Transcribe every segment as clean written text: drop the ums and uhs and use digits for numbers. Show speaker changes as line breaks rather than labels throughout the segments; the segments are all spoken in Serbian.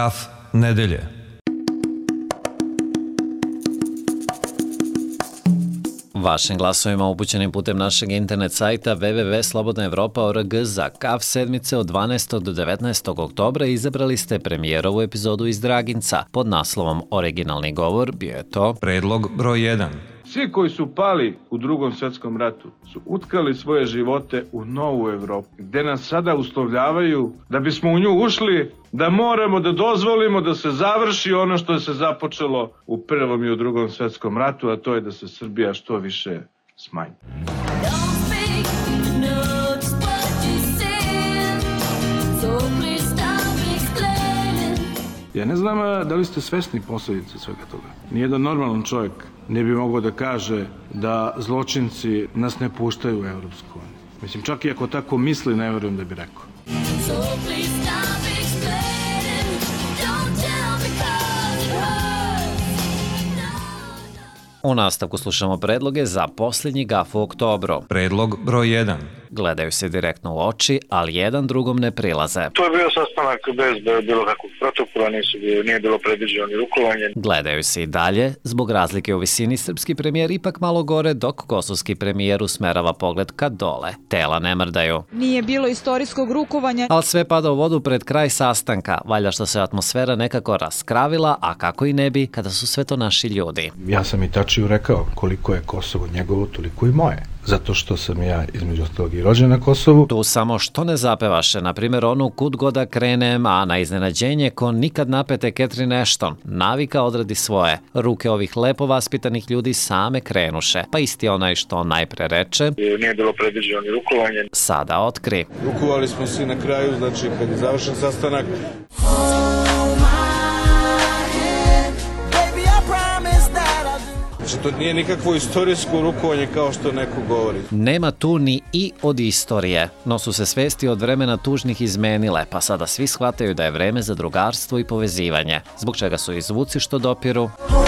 Gaf nedelje.
Vašim glasovima upućenim putem našeg internet sajta www.slobodnaevropa.org za KAF sedmice od 12. do 19. oktobra izabrali ste premijerovu epizodu iz Draginca. Pod naslovom Originalni govor bio je to
Predlog broj 1.
Svi koji su pali u Drugom svjetskom ratu su utkali svoje živote u novu Evropu, gde nas sada uslovljavaju da bismo u nju ušli, da moramo da dozvolimo da se završi ono što se započelo u Prvom i u Drugom svjetskom ratu, a to je da se Srbija što više smanji. Ja ne znam da li ste svesni posljedice svega toga. Nijedan normalan čovjek ne bi mogao da kaže da zločinci nas ne puštaju u Evropsku uniju. Mislim, čak i ako tako misli, ne verujem da bi rekao.
U nastavku slušamo predloge za posljednji gaf u oktobru.
Predlog broj 1.
Gledaju se direktno u oči, ali jedan drugom ne prilaze.
To je bio sastanak bez bilo kakvog protokola, nije bilo predviđeno ni rukovanje.
Gledaju se i dalje, zbog razlike u visini srpski premijer ipak malo gore, dok kosovski premijer usmerava pogled ka dole. Tela ne mrdaju.
Nije bilo istorijskog rukovanja.
Ali sve pada u vodu pred kraj sastanka, valjda što se atmosfera nekako raskravila, a kako i ne bi kada su sve to naši ljudi.
Ja sam i Tačiju rekao koliko je Kosovo njegovo, toliko i moje. Zato što sam ja između ostalog i rođen na Kosovu.
Tu samo što ne zapevaše, na primjer onu Kud god da krenem, a na iznenađenje ko nikad napete Catherine Ashton. Navika odradi svoje. Ruke ovih lepo vaspitanih ljudi same krenuše. Pa isti onaj što najpre reče.
Nije bilo predviđeno ni rukovanje.
Sada otkri.
Rukovali smo svi na kraju, znači kad je završen sastanak. Znači, to nije nikakvo istorijsko rukovanje kao što neko govori.
Nema tu ni i od istorije, no su se svesti od vremena tužnih izmenile, pa sada svi shvataju da je vreme za drugarstvo i povezivanje, zbog čega su i zvuci što dopiru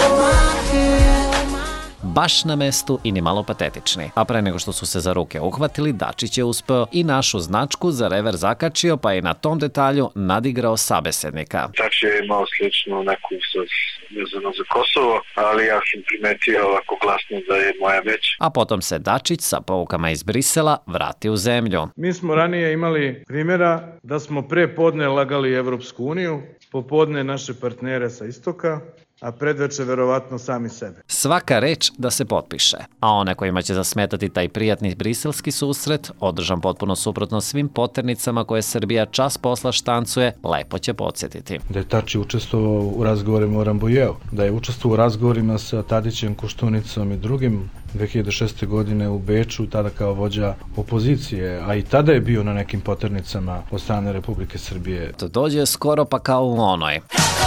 baš na mestu i ni malo patetični. A pre nego što su se za ruke uhvatili, Dačić je uspeo i našu značku za rever zakačio, pa je na tom detalju nadigrao sabesednika.
Tači je imao sličnu neku vezano za Kosovo, ali ja sam primetio ovako glasno da je moja već.
A potom se Dačić sa poukama iz Brisela vrati u zemlju.
Mi smo ranije imali primjera da smo pre podne lagali Evropsku uniju, popodne naše partnere sa istoka, a predveče verovatno sami sebe.
Svaka reč da se potpiše, a one kojima će zasmetati taj prijatni briselski susret, održan potpuno suprotno svim poternicama koje Srbija čas posla štancuje, lepo će podsjetiti.
Da je Tači učestvovao u razgovorima o Rambujeu, da je učestvovao u razgovorima sa Tadićem, Koštunicom i drugim 2006. godine u Beču, tada kao vođa opozicije, a i tada je bio na nekim poternicama od strane Republike Srbije.
To dođe skoro pa kao u onoj.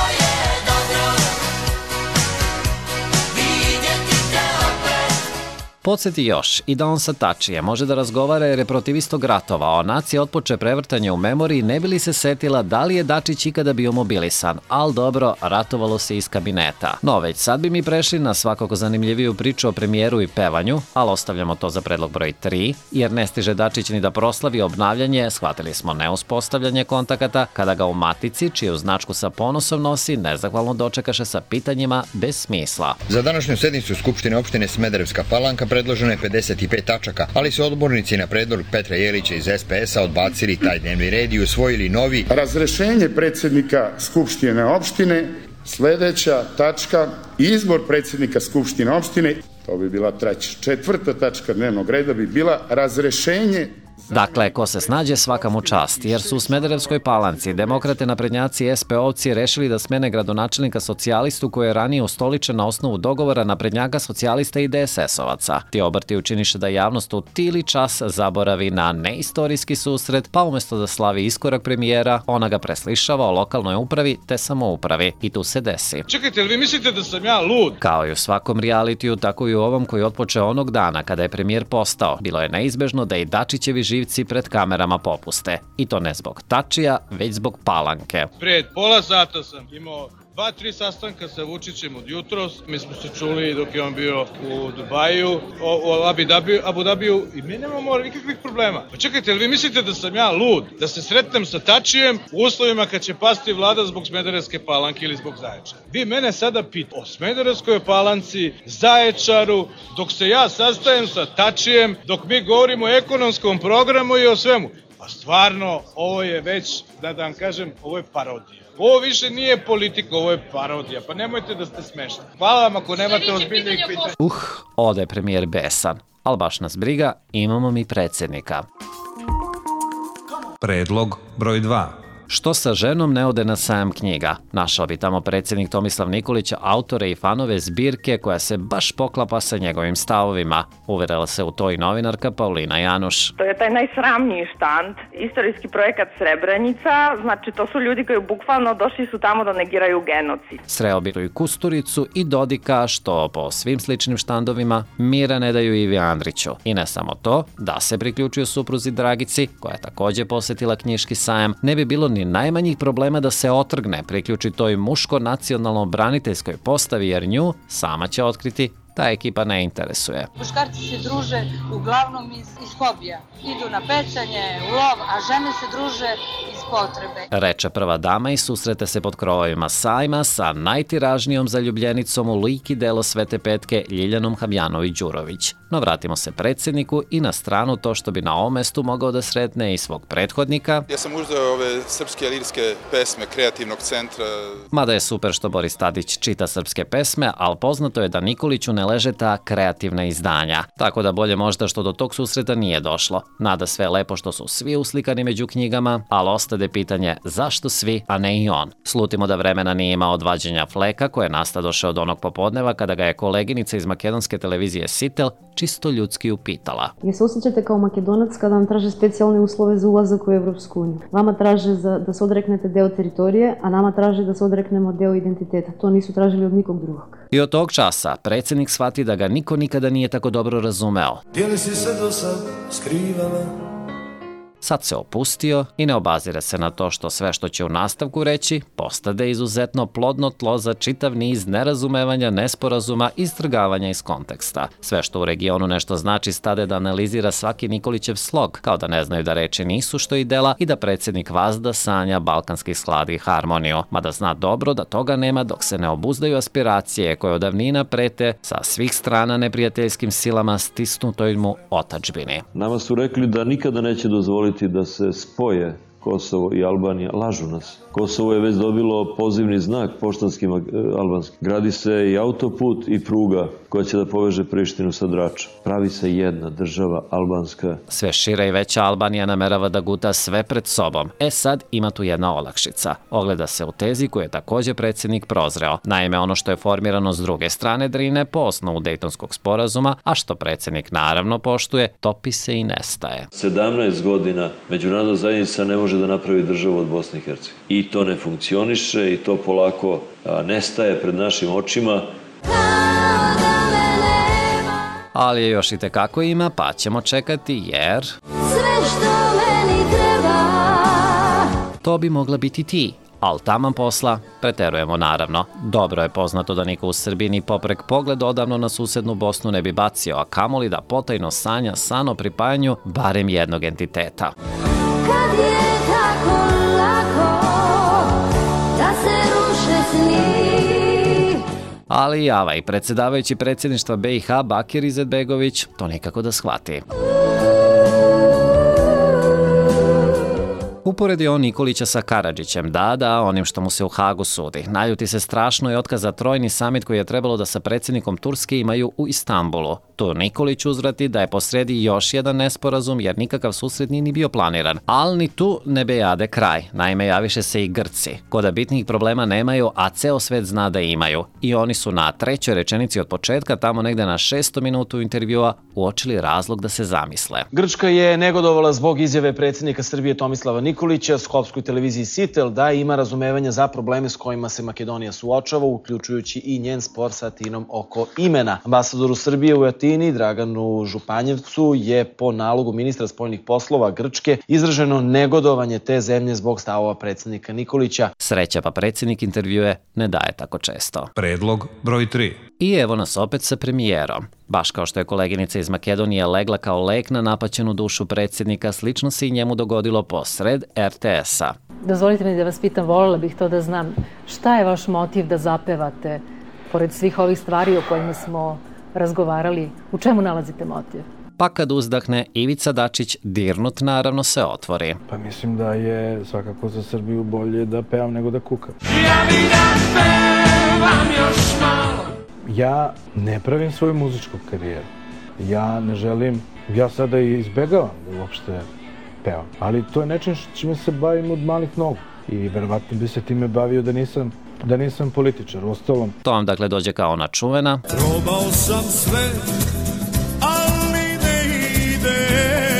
Podsjeti još i da on sa Tačije može da razgovara jer je protiv istog ratova, a nacija otpoče prevrtanje u memoriji ne bi li se setila da li je Dačić ikada bio mobilisan, ali dobro, ratovalo se iz kabineta. No već sad bi mi prešli na svakako zanimljiviju priču o premijeru i pevanju, ali ostavljamo to za predlog broj 3, jer ne stiže Dačić ni da proslavi obnavljanje, shvatili smo neuspostavljanje kontakata, kada ga u Matici, čiju značku sa ponosom nosi, nezahvalno dočekaše sa pitanjima bez smisla.
Za današnju sednicu Skupštine opštine Smederevska Palanka predloženo je 55 tačaka, ali su odbornici na predlog Petra Jelića iz SPS-a odbacili taj dnevni red i usvojili novi.
Razrešenje predsjednika Skupštine opštine, sljedeća tačka, izbor predsjednika Skupštine opštine, to bi bila treća. Četvrta tačka dnevnog reda bi bila razrešenje.
Dakle, ko se snađe svaka mu čast, jer su u Smederevskoj Palanci demokrate, naprednjaci i SP-ovci rešili da smene gradonačelnika socijalistu koji je ranije ustoličen na osnovu dogovora naprednjaka, socijalista i DSS-ovaca. Ti obrti učiniše da javnost u tili čas zaboravi na neistorijski susret, pa umjesto da slavi iskorak premijera, ona ga preslišava o lokalnoj upravi te samoupravi. I tu se desi.
Čekajte, li vi mislite da sam ja lud?
Kao i u svakom realitiju, tako i u ovom koji otpoče onog dana kada je premijer postao. Bilo je neizbežno da i Dačićevi živci pred kamerama popuste. I to ne zbog Tačija, već zbog Palanke.
Pred pola sata sam imao 2-3 sastanka sa Vučićem od jutros. Mi smo se čuli dok je on bio u Dubaju, u Abu Dhabiju i mi nemamo nikakvih problema. Pa čekajte, jel vi mislite da sam ja lud da se sretnem sa Tačijem u uslovima kad će pasti vlada zbog Smederevske Palanke ili zbog Zaječara? Vi mene sada pitate o Smederevskoj Palanci, Zaječaru, dok se ja sastajem sa Tačijem, dok mi govorimo o ekonomskom programu i o svemu. Pa stvarno, ovo je već, da vam kažem, ovo je parodija. Ovo više nije politika, ovo je parodija. Pa nemojte da ste smešni. Hvala vam ako nemate ozbiljnih pitanja.
Ode premijer besan. Ali baš nas briga, imamo mi predsjednika.
Predlog broj 2.
Što sa ženom ne ode na sajam knjiga? Našao bi tamo predsjednik Tomislav Nikolić autore i fanove zbirke koja se baš poklapa sa njegovim stavovima. Uverila se u to i novinarka Paulina Januš.
To je taj najsramniji štand, istorijski projekat Srebrenica, znači to su ljudi koji bukvalno došli su tamo da negiraju genocid.
Sreo bi i Kusturicu i Dodika, što po svim sličnim štandovima mira ne daju Ivi Andriću. I ne samo to, da se priključio supruzi Dragici, koja je također posjetila knjiški sajam, ne bi bilo ni najmanjih problema da se otrgne, priključi toj muško-nacionalno-braniteljskoj postavi, jer nju sama će otkriti ta ekipa ne interesuje.
Muškarci se druže uglavnom iz hobija. Idu na pecanje, u lov, a žene se druže iz potrebe.
Reče prva dama i susrete se pod krovovima sajma sa najtiražnijom zaljubljenicom u lik i delo Svete Petke Ljiljanom Habjanović-Đurović. No vratimo se predsjedniku i na stranu to što bi na ovom mestu mogao da sretne i svog prethodnika.
Ja sam uzeo ove srpske lirske pesme Kreativnog centra.
Mada je super što Boris Tadić čita srpske pesme, ali poznato je da Nikoliću ne leže ta kreativna izdanja. Tako da bolje možda što do tog susreta nije došlo. Nada sve lepo što su svi uslikani među knjigama, ali ostade pitanje zašto svi, a ne i on. Slutimo da vremena nije imao od vađenja fleka koje nastadoše od onog popodneva kada ga je koleginica iz makedonske televizije Sitel čisto ljudski upitala.
Je se osjećate kao Makedonac kada vam traže specijalne uslove za ulazak u Evropsku uniju? Vama traže da se odreknete deo teritorije, a nama traže da se odreknemo deo identiteta. To nisu tražili od nikog drugog.
I od tog časa predsjednik shvati da ga niko nikada nije tako dobro razumeo.
Gdje li si se do sad skrivala?
Sad se opustio i ne obazire se na to što sve što će u nastavku reći postade izuzetno plodno tlo za čitav niz nerazumevanja, nesporazuma i istrgavanja iz konteksta. Sve što u regionu nešto znači stade da analizira svaki Nikolićev slog, kao da ne znaju da reči nisu što i dela i da predsjednik vazda sanja balkanski sklad i harmoniju, mada zna dobro da toga nema dok se ne obuzdaju aspiracije koje od davnina prete sa svih strana neprijateljskim silama stisnutoj mu otadžbini.
Nama su rekli da nikada neće dozvoliti da se spoje Kosovo i Albanija. Lažu nas. Kosovo je već dobilo pozivni znak poštanski albanski. Gradi se i autoput i pruga koja će da poveže Prištinu sa Dračom. Pravi se jedna država albanska.
Sve šira i veća Albanija namerava da guta sve pred sobom. Sad ima tu jedna olakšica. Ogleda se u tezi koju je također predsjednik prozreo. Naime, ono što je formirano s druge strane Drine po osnovu Dejtonskog sporazuma, a što predsjednik naravno poštuje, topi se i nestaje.
17 godina međunarodna zajednica ne može da napravi državu od Bosne i Hercegovine. I to ne funkcioniše i to polako nestaje pred našim očima.
Ali je još i tekako ima, pa ćemo čekati jer...
Sve što meni treba.
To bi mogla biti ti. Ali taman posla, preterujemo naravno. Dobro je poznato da niko u Srbiji ni poprek pogled odavno na susednu Bosnu ne bi bacio, a kamoli da potajno sanja san o pripajanju barem jednog entiteta.
Kad je tako lako da se ruše sni.
Ali java i predsjedavajući predsjedništva BiH Bakir Izetbegović to nikako da shvati. Uporedi on Nikolića sa Karadžićem, da, onim što mu se u Hagu sudi. Naljuti se strašno i otkaza trojni samit koji je trebalo da sa predsjednikom Turske imaju u Istanbulu. Tu Nikolić uzvrati da je posredi još jedan nesporazum jer nikakav susret nije ni bio planiran. Ali ni tu ne bejade kraj. Naime, javiše se i Grci. Koda bitnih problema nemaju, a ceo svet zna da imaju. I oni su na trećoj rečenici od početka, tamo negde na 600 minutu intervjua, uočili razlog da se zamisle.
Grčka je negodovala zbog izjave predsjednika Srbije Tomislava Nikolića Nikolića skopskoj televiziji Sitel da ima razumevanja za probleme s kojima se Makedonija suočava, uključujući i njen spor sa Atinom oko imena. Ambasadoru Srbije u Atini, Draganu Županjevcu, je po nalogu ministra spoljnih poslova Grčke izraženo negodovanje te zemlje zbog stavova predsjednika Nikolića.
Sreća pa predsjednik intervjue ne daje tako često.
Predlog broj 3.
I evo nas opet sa premijerom. Baš kao što je koleginica iz Makedonije legla kao lek na napaćenu dušu predsjednika, slično se i njemu dogodilo posred RTS-a.
Dozvolite mi da vas pitam, voljela bih to da znam, šta je vaš motiv da zapevate, pored svih ovih stvari o kojima smo razgovarali, u čemu nalazite motiv?
Pa kad uzdahne, Ivica Dačić, dirnut naravno, se otvori.
Pa mislim da je svakako za Srbiju bolje da pevam nego da kukam.
Ja bi da pevam još malo.
Ja ne pravim svoju muzičku karijeru. Ja ne želim, ja sada i izbegavam da uopšte pevam. Ali to je nečim čime se bavim od malih nogu. I verovatno bi se time bavio da nisam političar. Ostalom.
To vam dakle dođe kao ona čuvena.
Probao sam sve, ali ne ide.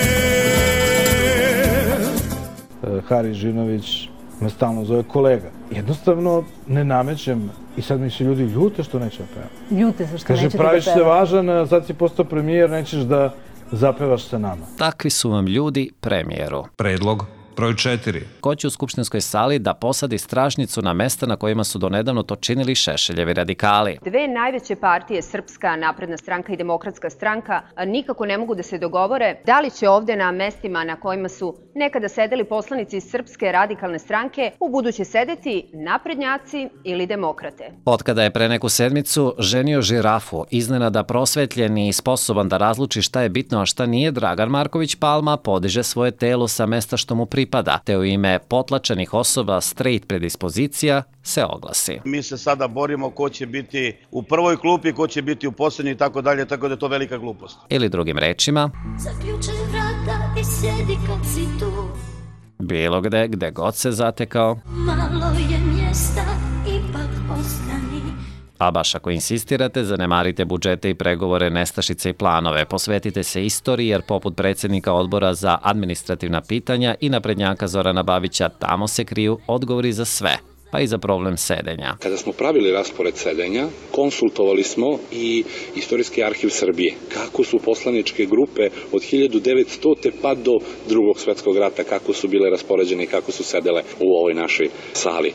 Hari Žinović me stalno zove kolega. Jednostavno ne namećem i sad mi se ljudi ljute što neće da pevam.
Ljute se što nećete da
Kaže, praviš se važan, sad si postao premijer, nećeš da zapevaš sa nama.
Takvi su vam ljudi premijeru.
Predlog broj 4.
Ko će u skupštinskoj sali da posadi stražnicu na mesta na kojima su donedavno to činili Šešeljevi radikali?
Dve najveće partije, Srpska napredna stranka i Demokratska stranka, nikako ne mogu da se dogovore da li će ovde na mestima na kojima su nekada sedeli poslanici iz Srpske radikalne stranke u buduće sedeti naprednjaci ili demokrate.
Otkada je pre neku sedmicu ženio žirafu, iznenada prosvetljen i sposoban da razluči šta je bitno, a šta nije, Dragan Marković Palma podiže svoje telo sa mesta što mu pripada, te u ime potlačenih osoba straight predispozicija se oglasi.
Mi se sada borimo ko će biti u prvoj klupi, ko će biti u posljednji i tako dalje, tako da je to velika glupost.
Ili drugim rečima,
Zaključaj vrata i sjedi kad si tu.
Bilo gde god se zatekao,
Malo je mjesta, ipak ostani.
a baš ako insistirate, zanemarite budžete i pregovore, nestašice i planove. Posvetite se istoriji, jer poput predsjednika odbora za administrativna pitanja i naprednjaka Zorana Babića, tamo se kriju odgovori za sve, pa i za problem sedenja.
Kada smo pravili raspored sedenja, konsultovali smo i Istorijski arhiv Srbije. Kako su poslaničke grupe od 1900. pa do Drugog svjetskog rata, kako su bile raspoređene i kako su sedele u ovoj našoj sali.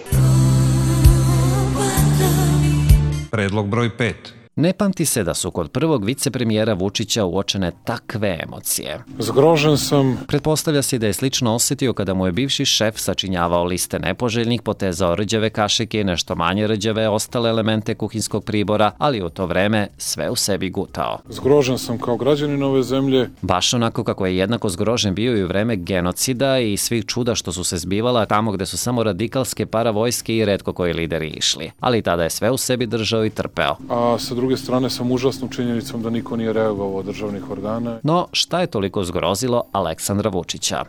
Predlog broj 5.
Ne pamti se da su kod prvog vicepremijera Vučića uočene takve emocije.
Zgrožen sam.
Pretpostavlja se da je slično osjetio kada mu je bivši šef sačinjavao liste nepoželjnih, potezao rđave kašike i nešto manje rđave ostale elemente kuhinskog pribora, ali u to vreme sve u sebi gutao.
Zgrožen sam kao građanin ove zemlje.
Baš onako kako je jednako zgrožen bio i u vreme genocida i svih čuda što su se zbivala tamo gde su samo radikalske paravojske i retko koji lideri išli. Ali tada je sve u sebi držao i trpeo.
A sa druge strane sam užasnom činjenicom da niko nije reagovao od državnih organa.
No, šta je toliko zgrozilo Aleksandra Vučića?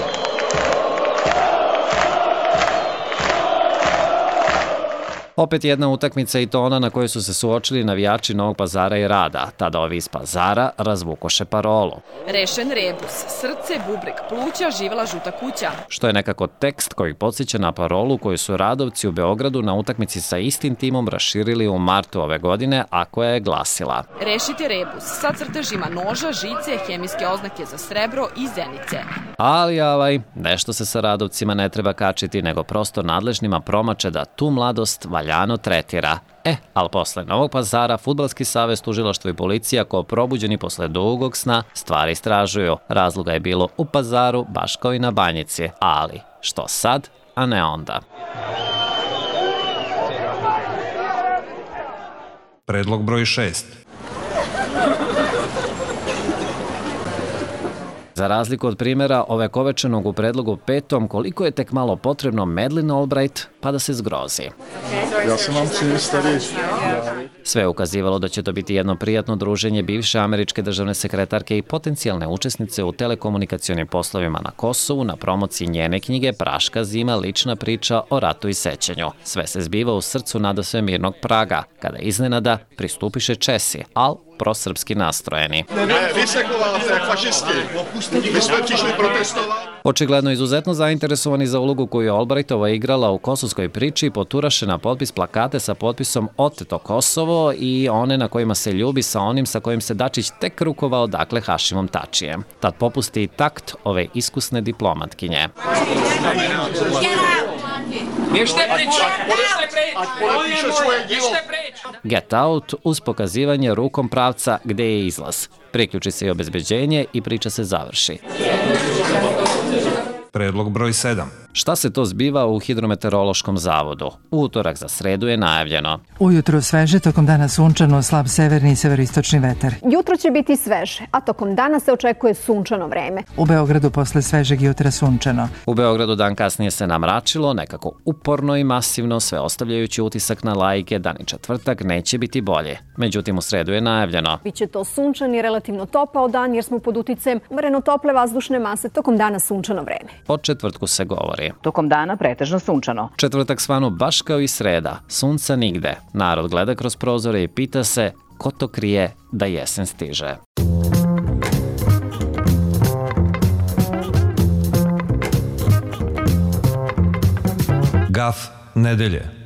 Opet jedna utakmica i to ona na kojoj su se suočili navijači Novog Pazara i Rada. Tada ovi iz Pazara razvukoše parolu.
Rešen rebus, srce, bubreg, pluća, živela žuta kuća.
Što je nekako tekst koji podsjeća na parolu koju su Radovci u Beogradu na utakmici sa istim timom raširili u martu ove godine, a koja je glasila:
Rešite rebus sa crtežima noža, žice, hemijske oznake za srebro i zenice.
Ali nešto se sa Radovcima ne treba kačiti, nego prosto nadležnima promače da tu mladost valjano tretira. Ali posle Novog Pazara, Fudbalski savez, tužilaštvo i policija, ko probuđeni posle dugog sna, stvari istražuju. Razloga je bilo u Pazaru, baš kao i na Banjici. Ali, što sad, a ne onda?
Predlog broj 6.
Za razliku od primjera ovekovečenog u predlogu 5. koliko je tek malo potrebno Madeleine Albright pa da se zgrozi.
Ja sam vam stariji.
Sve je ukazivalo da će to biti jedno prijatno druženje bivše američke državne sekretarke i potencijalne učesnice u telekomunikacionim poslovima na Kosovu na promociji njene knjige Praška zima, lična priča o ratu i sećanju. Sve se zbiva u srcu nadasve mirnog Praga, kada iznenada pristupiše Česi, al prosrpski nastrojeni.
Vysekovate fašisti. My jsme přišli protestovat.
Očigledno izuzetno zainteresovani za ulogu koju je Albrightova igrala u kosovskoj priči, poturaše na potpis plakate sa potpisom Oteto Kosovo i one na kojima se ljubi sa onim sa kojim se Dačić tek rukovao, dakle Hašimom Tačijem. Tad popusti i takt ove iskusne diplomatkinje. Get out uz pokazivanje rukom pravca gde je izlaz. Priključi se i obezbeđenje i priča se završi.
Predlog broj 7.
Šta se to zbiva u Hidrometeorološkom zavodu? U utorak za sredu je najavljeno.
Ujutro sveže, tokom dana sunčano, slab severni i severistočni vetar.
Jutro će biti sveže, a tokom dana se očekuje sunčano vreme.
U Beogradu posle svežeg jutra sunčano.
U Beogradu dan kasnije se namračilo, nekako uporno i masivno, sve ostavljajući utisak na laike da ni četvrtak neće biti bolje. Međutim, u sredu je najavljeno.
Biće to sunčan i relativno topao dan jer smo pod uticajem mreno tople vazdušne mase, tokom dana sunčano vreme.
O četvrtku se govori.
Tokom dana pretežno sunčano.
Četvrtak svano baš kao i sreda, sunca nigde. Narod gleda kroz prozore i pita se ko to krije da jesen stiže.
Gaf nedelje.